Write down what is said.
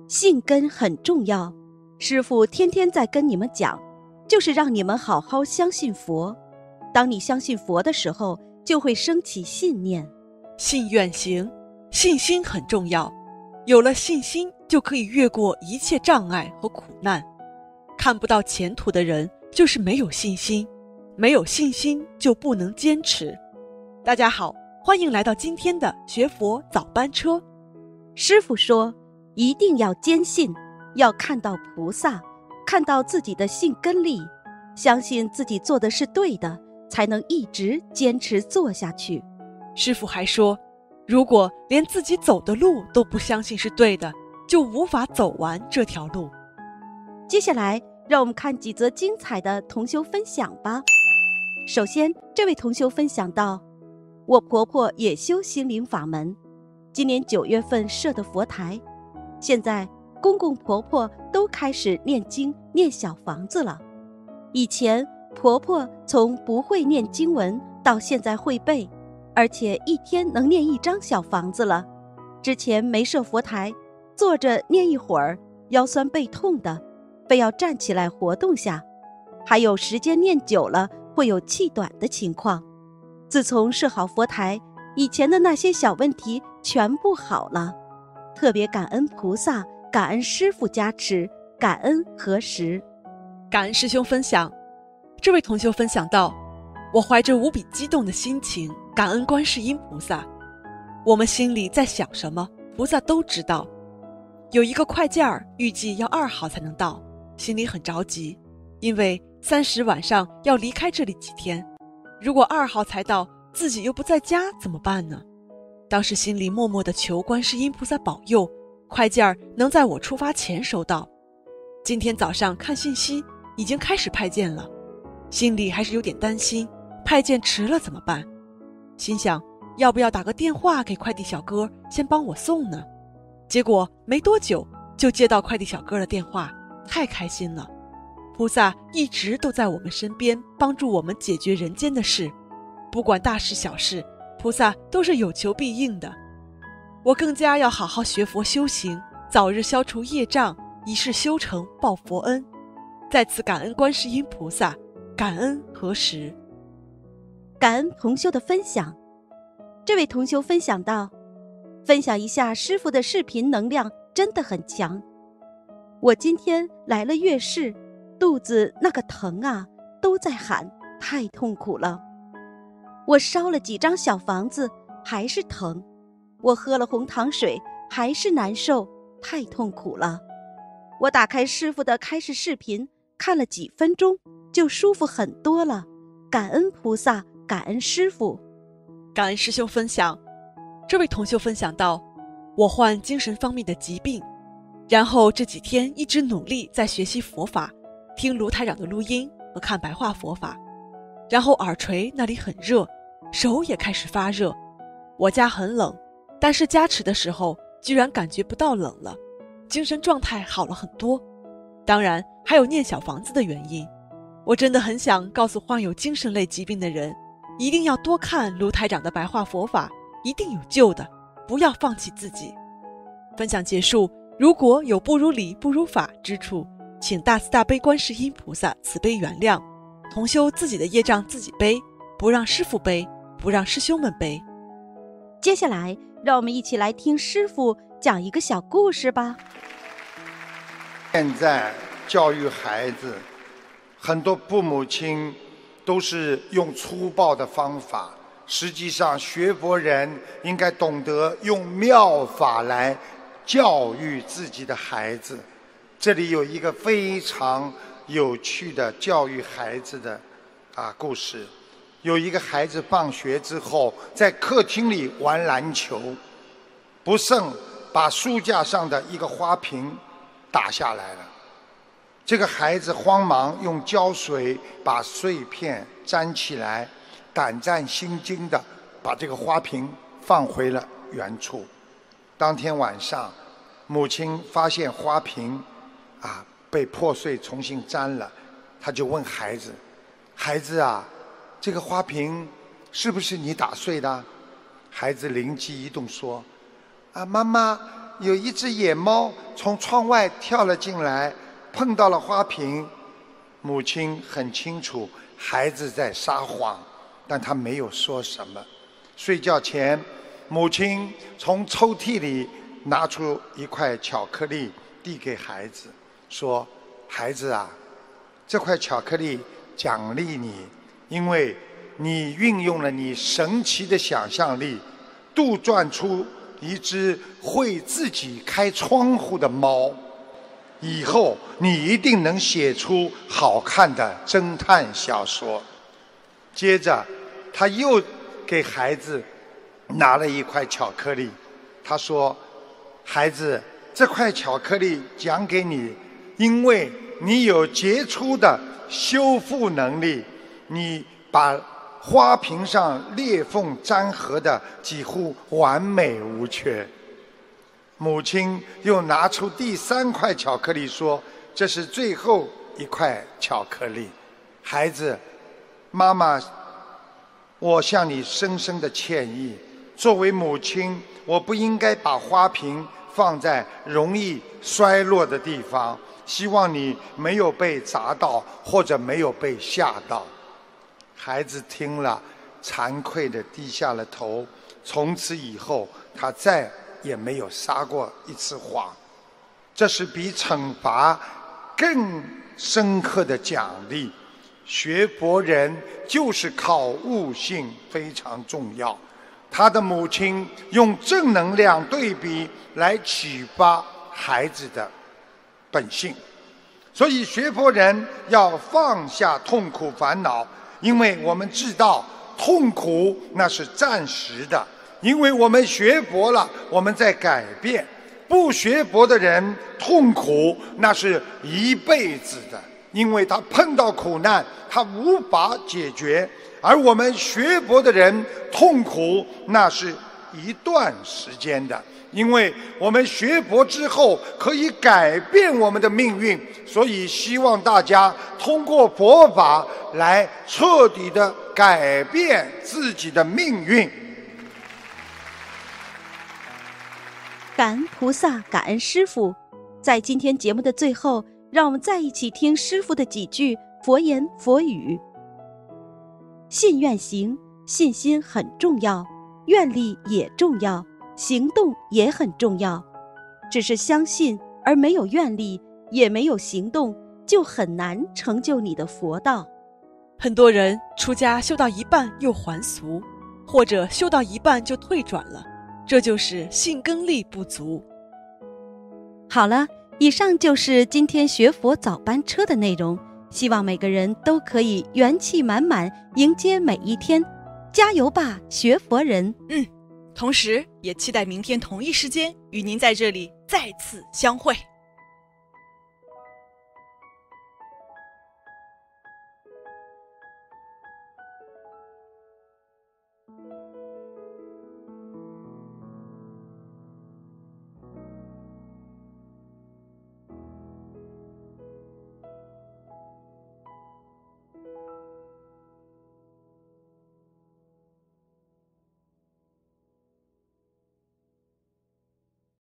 信根很重要，师父天天在跟你们讲，就是让你们好好相信佛。当你相信佛的时候，就会升起信念。 信愿行，信心很重要，有了信心就可以越过一切障碍和苦难。看不到前途的人就是没有信心，没有信心就不能坚持。大家好，欢迎来到今天的学佛早班车。 师父说，一定要坚信，要看到菩萨，看到自己的信根力，相信自己做的是对的，才能一直坚持做下去。 师父还说，如果连自己走的路都不相信是对的，就无法走完这条路。 接下来让我们看几则精彩的同修分享吧。首先，这位同修分享到，我婆婆也修心灵法门，今年9月份设的佛台，现在公公婆婆都开始念经念小房子了。以前婆婆从不会念经文到现在会背，而且一天能念1张小房子了。之前没设佛台，坐着念一会儿，腰酸背痛的，非要站起来活动下，还有时间念久了会有气短的情况。自从设好佛台，以前的那些小问题全部好了，特别感恩菩萨，感恩师父加持，感恩合十。 感恩师兄分享。这位同修分享到，我怀着无比激动的心情感恩观世音菩萨。我们心里在想什么，菩萨都知道。有一个快件儿预计要2号才能到，心里很着急，因为30晚上要离开这里几天，如果2号才到，自己又不在家怎么办呢？当时心里默默地求观世音菩萨保佑，快件儿能在我出发前收到。今天早上看信息，已经开始派件了，心里还是有点担心，派件迟了怎么办？心想要不要打个电话给快递小哥先帮我送呢？结果没多久就接到快递小哥的电话，太开心了。菩萨一直都在我们身边，帮助我们解决人间的事，不管大事小事，菩萨都是有求必应的。我更加要好好学佛修行，早日消除业障，以示修成报佛恩。再次感恩观世音菩萨，感恩合十。 感恩同修的分享。这位同修分享到，分享一下师父的视频能量真的很强。我今天来了月事，肚子那个疼啊，都在喊，太痛苦了。我烧了几张小房子，还是疼。我喝了红糖水，还是难受，太痛苦了。我打开师父的开示视频，看了几分钟，就舒服很多了。感恩菩萨，感恩师父。 感恩师兄分享。这位同修分享到，我患精神方面的疾病，然后这几天一直努力在学习佛法，听卢台长的录音和看白话佛法，然后耳垂那里很热，手也开始发热。我家很冷，但是加持的时候居然感觉不到冷了，精神状态好了很多。当然还有念小房子的原因。我真的很想告诉患有精神类疾病的人，一定要多看卢台长的白话佛法，一定有救的，不要放弃自己。分享结束，如果有不如理不如法之处，请大慈大悲观世音菩萨慈悲原谅，同修自己的业障自己背，不让师父背，不让师兄们背。 接下来让我们一起来听师父讲一个小故事吧。 现在教育孩子，很多父母亲都是用粗暴的方法，实际上学佛人应该懂得用妙法来教育自己的孩子。这里有一个非常有趣的教育孩子的故事。有一个孩子放学之后在客厅里玩篮球，不慎把书架上的一个花瓶打下来了。这个孩子慌忙用胶水把碎片粘起来，胆战心惊地把这个花瓶放回了原处。当天晚上，母亲发现花瓶被破碎重新粘了，她就问孩子：孩子啊，这个花瓶是不是你打碎的？孩子灵机一动说：妈妈， 有一只野猫从窗外跳了进来，碰到了花瓶。母亲很清楚孩子在撒谎，但他没有说什么。睡觉前，母亲从抽屉里拿出一块巧克力递给孩子，说：孩子啊，这块巧克力奖励你，因为你运用了你神奇的想象力，杜撰出一只会自己开窗户的猫。以后你一定能写出好看的侦探小说。接着他又给孩子拿了一块巧克力，他说：孩子，这块巧克力奖给你，因为你有杰出的修复能力，你把花瓶上裂缝粘合的几乎完美无缺。母亲又拿出第3块巧克力说：这是最后一块巧克力，孩子，妈妈，我向你深深的歉意。作为母亲，我不应该把花瓶放在容易衰落的地方，希望你没有被砸到，或者没有被吓到。孩子听了，惭愧地低下了头。从此以后，他再也没有撒过一次谎。这是比惩罚更深刻的奖励。学佛人就是靠悟性非常重要。他的母亲用正能量对比来启发孩子的本性。所以学佛人要放下痛苦烦恼，因为我们知道痛苦那是暂时的，因为我们学佛了，我们在改变。不学佛的人痛苦那是一辈子的，因为他碰到苦难他无法解决。而我们学佛的人痛苦那是一段时间的，因为我们学佛之后可以改变我们的命运。所以希望大家通过佛法来彻底的改变自己的命运。 感恩菩萨，感恩师父。在今天节目的最后，让我们再一起听师父的几句佛言佛语。信愿行，信心很重要，愿力也重要，行动也很重要。只是相信而没有愿力，也没有行动，就很难成就你的佛道。 很多人出家修到一半又还俗，或者修到一半就退转了，这就是信根力不足。 好了，以上就是今天学佛早班车的内容，希望每个人都可以元气满满迎接每一天。加油吧，学佛人！ 同时也期待明天同一时间与您在这里再次相会。